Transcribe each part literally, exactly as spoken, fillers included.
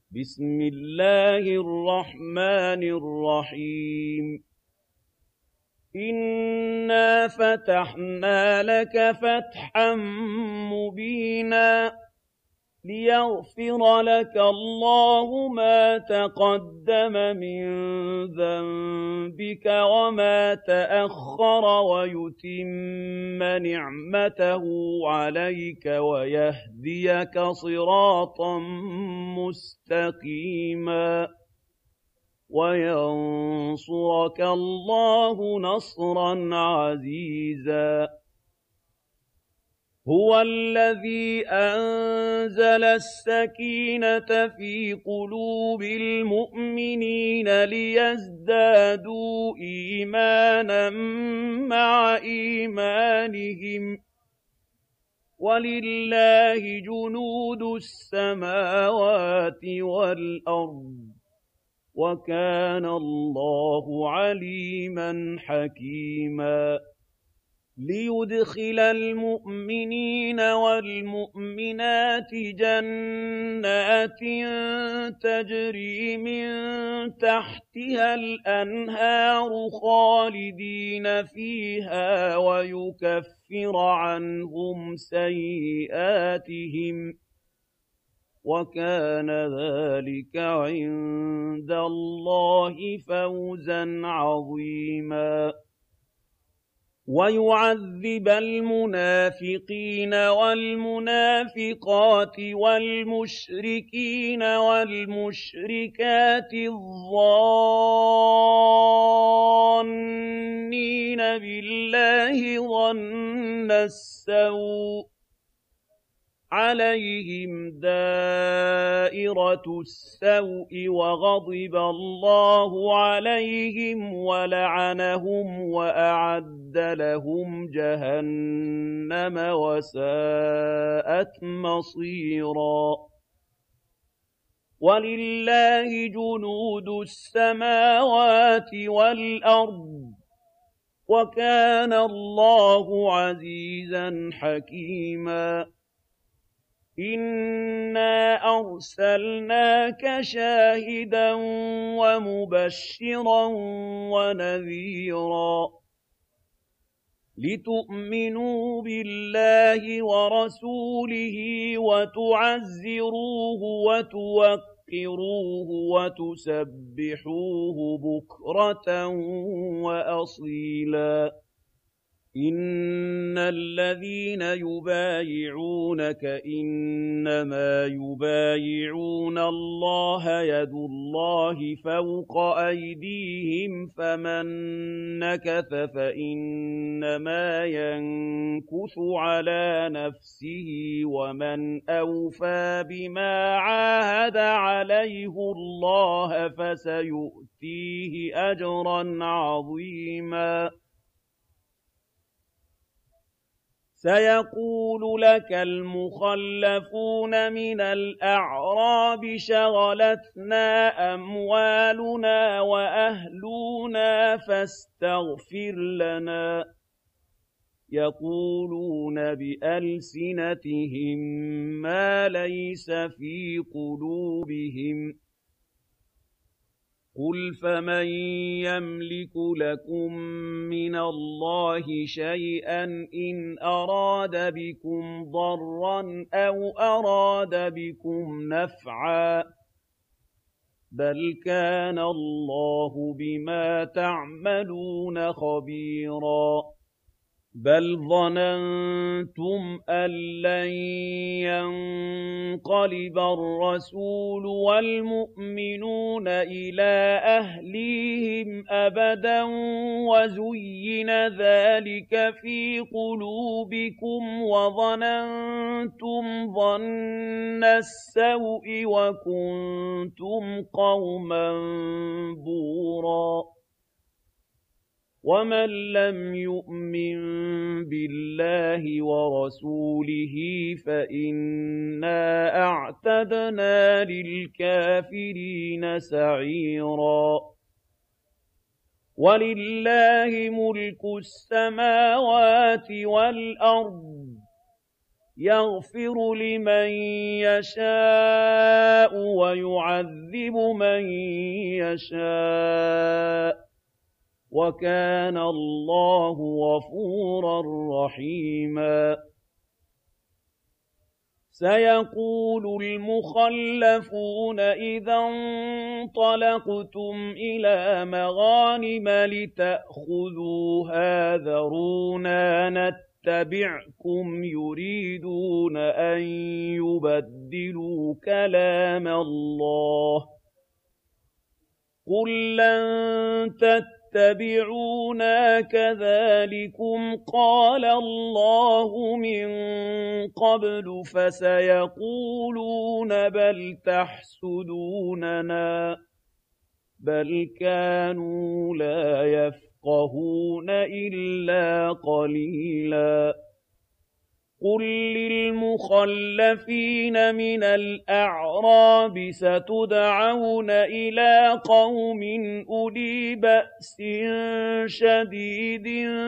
بسم الله الرحمن الرحيم إنا فتحنا لك فتحا مبينا ليغفر لك الله ما تقدم من ذنبك وما تأخر ويتم نعمته عليك ويهديك صراطا مستقيما وينصرك الله نصرا عزيزا هو الذي أنزل السكينة في قلوب المؤمنين ليزدادوا إيمانا مع إيمانهم ولله جنود السماوات والأرض وكان الله عليما حكيما ليدخل المؤمنين والمؤمنات جنات تجري من تحتها الأنهار خالدين فيها ويكفر عنهم سيئاتهم وكان ذلك عند الله فوزا عظيما ويعذب المنافقين والمنافقات والمشركين والمشركات الظانين بالله ظن السوء عليهم دائرة السوء وغضب الله عليهم ولعنهم وأعد لهم جهنم وساءت مصيرا ولله جنود السماوات والأرض وكان الله عزيزا حكيما إنا أرسلناك شاهدا ومبشرا ونذيرا لتؤمنوا بالله ورسوله وتعزروه وتوقروه وتسبحوه بكرة وأصيلا إن الذين يبايعونك إنما يبايعون الله يد الله فوق أيديهم فمن نكث فإنما ينكث على نفسه ومن أوفى بما عاهد عليه الله فسيؤتيه أجرا عظيما سيقول لك المخلفون من الأعراب شغلتنا أموالنا وأهلنا فاستغفر لنا يقولون بألسنتهم ما ليس في قلوبهم قل فمن يملك لكم من الله شيئا إن أراد بكم ضرا أو أراد بكم نفعا بل كان الله بما تعملون خبيرا بل ظننتم أن لن ينقلب الرسول والمؤمنون إلى أهليهم أبدا وزين ذلك في قلوبكم وظننتم ظن السوء وكنتم قوما بورا ومن لم يؤمن بالله ورسوله فإنا أعتدنا للكافرين سعيرا ولله ملك السماوات والأرض يغفر لمن يشاء ويعذب من يشاء وكان الله غفورا رحيما سيقول المخلفون إذا انطلقتم إلى مغانم لتأخذوها ذرونا نتبعكم يريدون أن يبدلوا كلام الله قل لن تتبعونا كذلكم قال الله من قبل فسيقولون بل تحسدوننا بل كانوا لا يفقهون إلا قليلا قل للمخلفين من الأعراب ستدعون إلى قوم أولي بأس شديد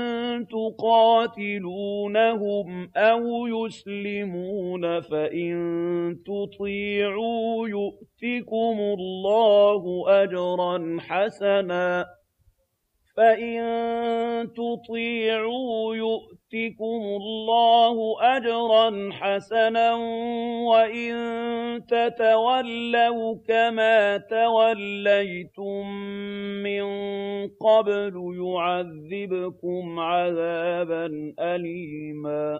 تقاتلونهم أو يسلمون فإن تطيعوا يؤتكم الله أجرا حسنا فإن تطيعوا يؤتكم الله أجرا حسنا وإن تتولوا كما توليتم من قبل يعذبكم عذابا أليما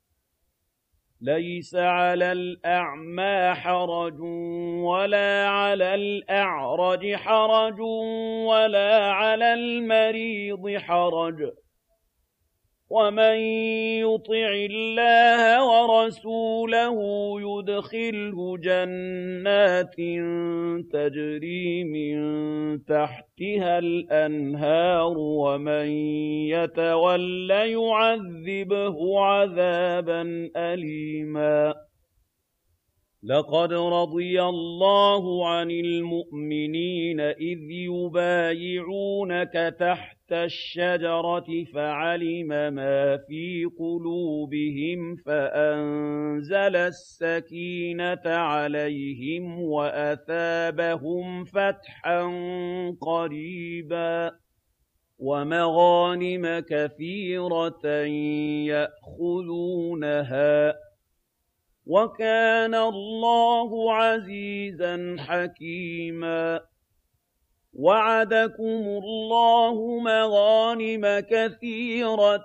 ليس على الأعمى حرج ولا على الأعرج حرج ولا على المريض حرج ومن يطع الله ورسوله يدخله جنات تجري من تحتها الأنهار ومن يتول يعذبه عذابا أليما لقد رضي الله عن المؤمنين إذ يبايعونك تحت الشجرة فعلم ما في قلوبهم فأنزل السكينة عليهم وأثابهم فتحا قريبا ومغانم كثيرة يأخذونها وكان الله عزيزا حكيما وعدكم الله مغانم كثيرة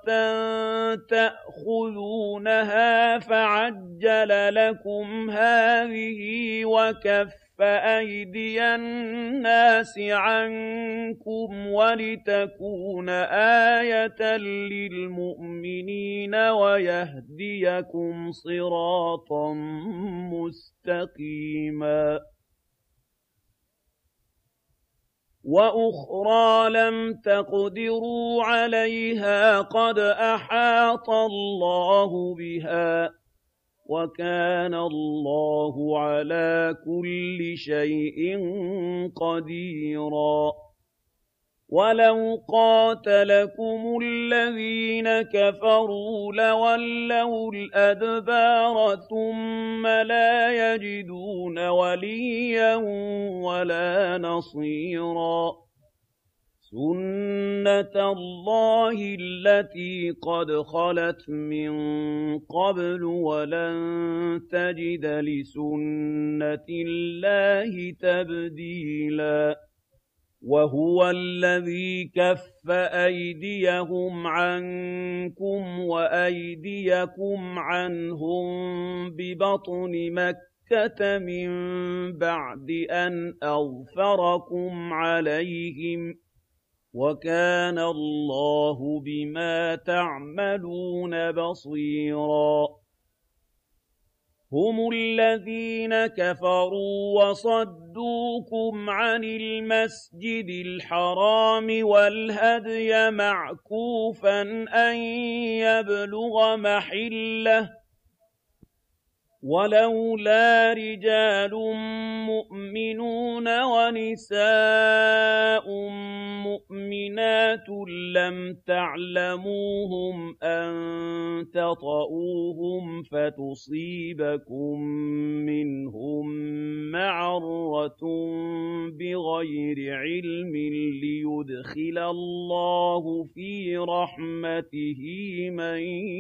تأخذونها فعجل لكم هذه وكف أيدي الناس عنكم ولتكون آية للمؤمنين ويهديكم صراطا مستقيما وأخرى لم تقدروا عليها قد أحاط الله بها وكان الله على كل شيء قديرا ولو قاتلكم الذين كفروا لولوا الأدبار ثم لا يجدون وليا ولا نصيرا سنة الله التي قد خلت من قبل ولن تجد لسنة الله تبديلا وهو الذي كف أيديهم عنكم وأيديكم عنهم ببطن مكة من بعد أن أظفركم عليهم وكان الله بما تعملون بصيرا هم الذين كفروا وصدوكم عن المسجد الحرام والهدي معكوفا أن يبلغ محله ولولا رجال مؤمنون ونساء مؤمنات لم تعلموهم أن تطؤوهم فتصيبكم منهم معرة بغير علم ليدخل الله في رحمته من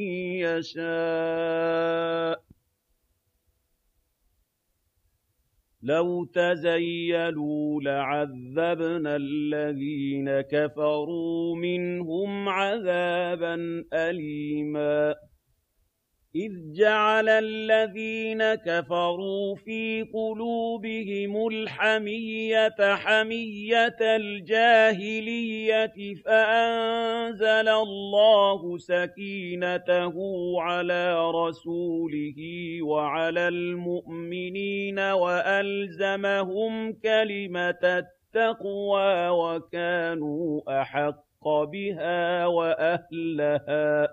يشاء لو تزيلوا لعذبنا الذين كفروا منهم عذابا أليما إذ جعل الذين كفروا في قلوبهم الحمية حمية الجاهلية فأنزل الله سكينته على رسوله وعلى المؤمنين وألزمهم كلمة التقوى وكانوا أحق بها وأهلها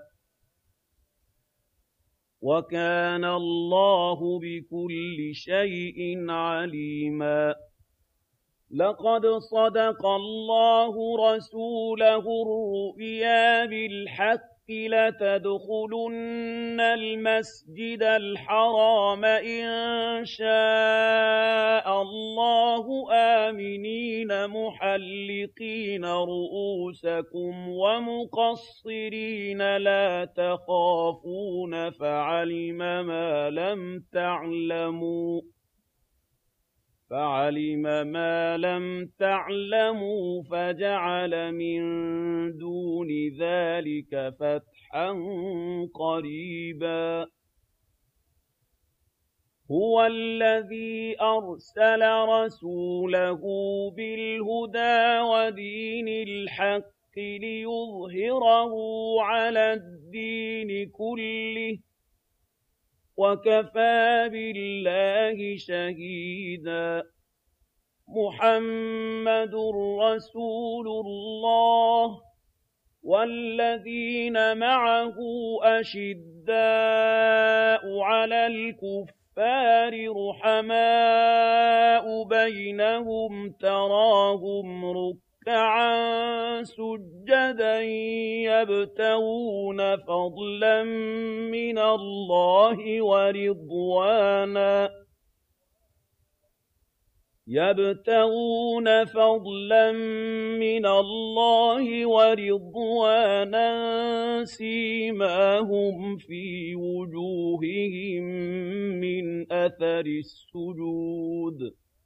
وَكَانَ اللَّهُ بِكُلِّ شَيْءٍ عَلِيمًا لَقَدْ صَدَقَ اللَّهُ رَسُولَهُ الرُّؤْيَا بِالْحَقِّ لَتَدْخُلُنَّ الْمَسْجِدَ الْحَرَامَ إِن شَاءَ اللَّهُ آمِنِينَ مُحَلِّقِينَ رُءُوسَكُمْ وَمُقَصِّرِينَ لَا تَخَافُونَ فَعَلِمَ مَا لَمْ تَعْلَمُوا فَعَلِمَ مَا لَمْ تَعْلَمُوا فَجَعَلَ مِن دُونِ ذَلِكَ فَتْحًا قَرِيبًا هُوَ الَّذِي أَرْسَلَ رَسُولَهُ بِالْهُدَىٰ وَدِينِ الْحَقِّ لِيُظْهِرَهُ عَلَى الدِّينِ كُلِّهِ وَكَفَىٰ بِاللَّهِ شَهِيدًا مُّحَمَّدٌ رَّسُولُ اللَّهِ وَالَّذِينَ مَعَهُ أَشِدَّاءُ عَلَى الْكُفَّارِ رُحَمَاءُ بَيْنَهُمْ تَرَاهُمْ رُكَّعًا سُجَّدًا يَبْتَغُونَ فَضْلًا مِّنَ اللَّهِ وَرِضْوَانًا يَبْتَغُونَ فَضْلًا مِّنَ اللَّهِ وَرِضْوَانًا سِيمَاهُمْ فِي وُجُوهِهِم مِّنْ أَثَرِ السُّجُودِ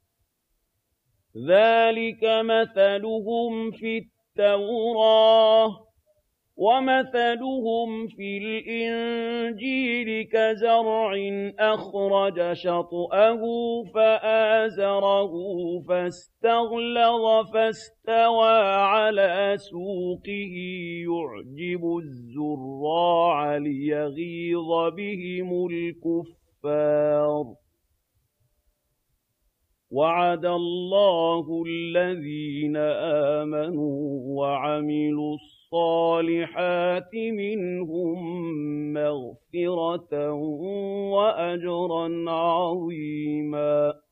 ذَٰلِكَ مَثَلُهُمْ فِي التَّوْرَاةِ وَمَثَلُهُمْ فِي الْإِنجِيلِ كَزَرْعٍ أَخْرَجَ شَطْأَهُ فَآزَرَهُ فَاسْتَغْلَظَ فَاسْتَوَىٰ عَلَىٰ سُوقِهِ يُعْجِبُ الزُّرَّاعَ لِيَغِيظَ بِهِمُ الْكُفَّارَ وَعَدَ اللَّهُ الَّذِينَ آمَنُوا وَعَمِلُوا الصَّالِحَاتِ مِنْهُم مَّغْفِرَةً وَأَجْرًا عَظِيمًا